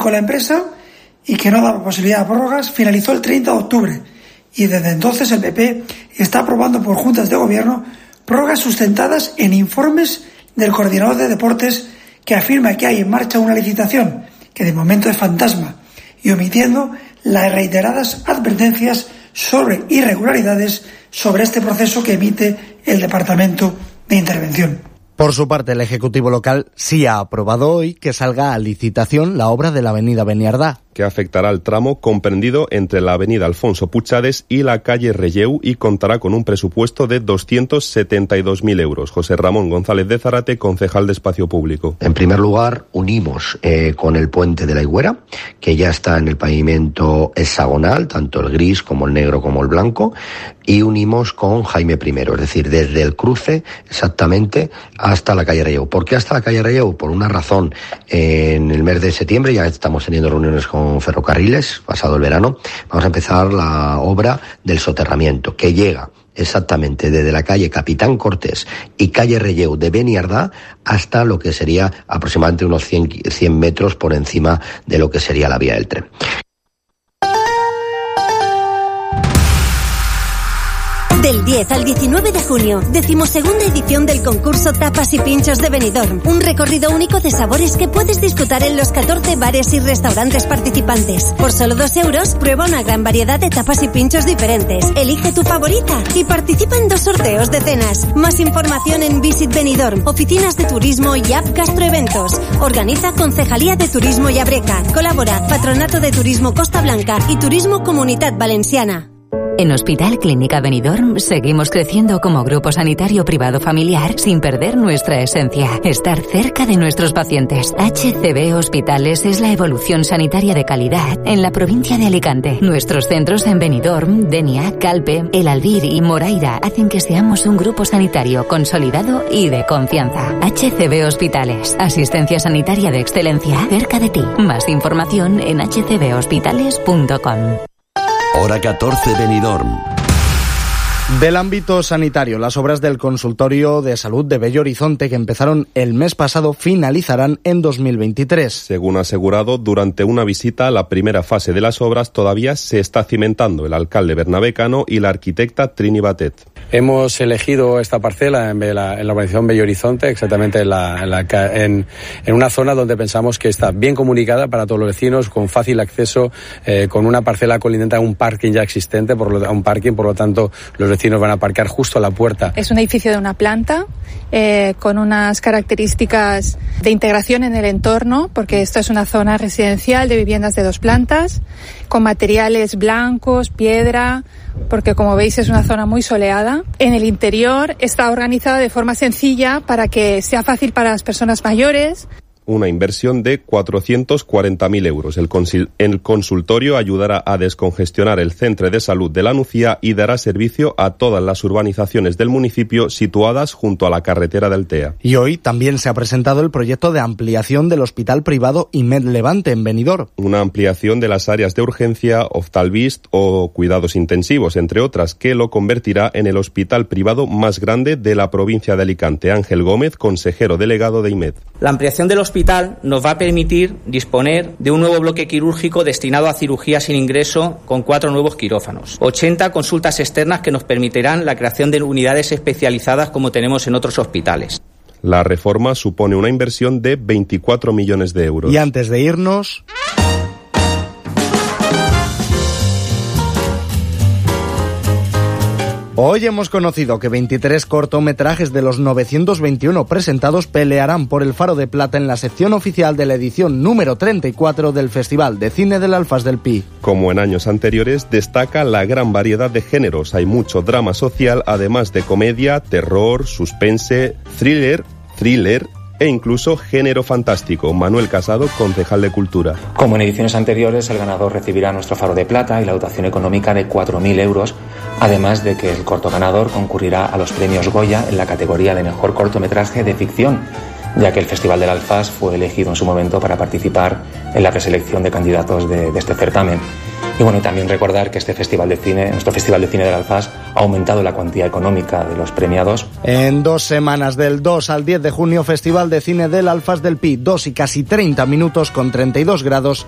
con la empresa y que no daba posibilidad de prórrogas, finalizó el 30 de octubre y desde entonces el PP está aprobando por juntas de gobierno prórrogas sustentadas en informes del coordinador de deportes que afirma que hay en marcha una licitación que de momento es fantasma y omitiendo las reiteradas advertencias sobre irregularidades sobre este proceso que emite el Departamento de Intervención. Por su parte, el Ejecutivo local sí ha aprobado hoy que salga a licitación la obra de la avenida Beniardá, que afectará al tramo comprendido entre la avenida Alfonso Puchades y la calle Relleu y contará con un presupuesto de 272.000 euros. José Ramón González de Zárate, concejal de Espacio Público. En primer lugar, unimos con el puente de la Higuera, que ya está en el pavimento hexagonal, tanto el gris como el negro como el blanco, y unimos con Jaime I, es decir, desde el cruce exactamente hasta la calle Relleu. ¿Por qué hasta la calle Relleu? Por una razón. En el mes de septiembre ya estamos teniendo reuniones con Ferrocarriles, pasado el verano, vamos a empezar la obra del soterramiento, que llega exactamente desde la calle Capitán Cortés y calle Relleu de Beniardá hasta lo que sería aproximadamente unos 100 metros por encima de lo que sería la vía del tren. Del 10 al 19 de junio, 12ª edición del concurso Tapas y Pinchos de Benidorm. Un recorrido único de sabores que puedes disfrutar en los 14 bares y restaurantes participantes. Por solo 2 euros, prueba una gran variedad de tapas y pinchos diferentes. Elige tu favorita y participa en 2 sorteos de cenas. Más información en Visit Benidorm, oficinas de turismo y app Gastroeventos. Organiza Concejalía de Turismo y Abreca. Colabora Patronato de Turismo Costa Blanca y Turismo Comunitat Valenciana. En Hospital Clínica Benidorm seguimos creciendo como grupo sanitario privado familiar sin perder nuestra esencia, estar cerca de nuestros pacientes. HCB Hospitales es la evolución sanitaria de calidad en la provincia de Alicante. Nuestros centros en Benidorm, Denia, Calpe, El Albir y Moraira hacen que seamos un grupo sanitario consolidado y de confianza. HCB Hospitales, asistencia sanitaria de excelencia cerca de ti. Más información en hcbhospitales.com. Hora 14 Benidorm. Del ámbito sanitario, las obras del consultorio de salud de Bello Horizonte que empezaron el mes pasado finalizarán en 2023. Según ha asegurado durante una visita, la primera fase de las obras todavía se está cimentando el alcalde Bernabé Cano y la arquitecta Trini Batet. Hemos elegido esta parcela en la urbanización Bello Horizonte, exactamente en una zona donde pensamos que está bien comunicada para todos los vecinos, con fácil acceso, con una parcela colindante a un parking ya existente, por lo tanto los vecinos van a aparcar justo a la puerta. Es un edificio de una planta con unas características de integración en el entorno, porque esto es una zona residencial de viviendas de 2 plantas, con materiales blancos, piedra, porque como veis es una zona muy soleada. En el interior está organizada de forma sencilla para que sea fácil para las personas mayores. Una inversión de 440.000 euros. El consultorio ayudará a descongestionar el centro de salud de La Nucía y dará servicio a todas las urbanizaciones del municipio situadas junto a la carretera del Tea. Y hoy también se ha presentado el proyecto de ampliación del hospital privado IMED Levante en Benidorm. Una ampliación de las áreas de urgencia, oftalvist o cuidados intensivos, entre otras, que lo convertirá en el hospital privado más grande de la provincia de Alicante. Ángel Gómez, consejero delegado de IMED. La ampliación del hospital nos va a permitir disponer de un nuevo bloque quirúrgico destinado a cirugía sin ingreso con 4 nuevos quirófanos, 80 consultas externas que nos permitirán la creación de unidades especializadas como tenemos en otros hospitales. La reforma supone una inversión de 24 millones de euros. Y antes de irnos... Hoy hemos conocido que 23 cortometrajes de los 921 presentados pelearán por el Faro de Plata en la sección oficial de la edición número 34 del Festival de Cine del Alfaz del Pi. Como en años anteriores, destaca la gran variedad de géneros. Hay mucho drama social, además de comedia, terror, suspense, thriller e incluso género fantástico. Manuel Casado, concejal de Cultura. Como en ediciones anteriores, el ganador recibirá nuestro Faro de Plata y la dotación económica de 4.000 euros, además de que el corto ganador concurrirá a los premios Goya en la categoría de mejor cortometraje de ficción, ya que el Festival del Alfaz fue elegido en su momento para participar en la preselección de candidatos de este certamen. Y bueno, también recordar que nuestro Festival de Cine del Alfaz ha aumentado la cuantía económica de los premiados. En 2 semanas, del 2 al 10 de junio, Festival de Cine del Alfaz del Pi, 2 y casi 30 minutos con 32 grados.